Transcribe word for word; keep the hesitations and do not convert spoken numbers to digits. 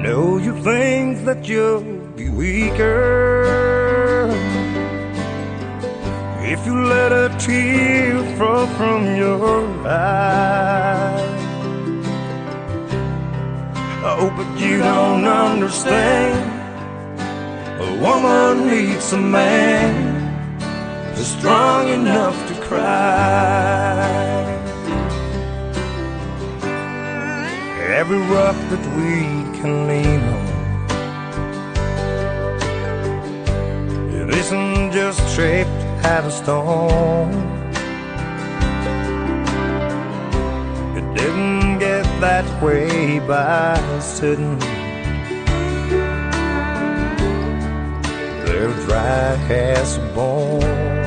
know you think that you'll be weaker if you let a tear fall from your eye. Oh, but you don't understand. A woman needs a man who's strong enough to cry. Every rock that we can lean on, it isn't just shaped out of stone. It didn't get that way by accident. They're dry as a bone.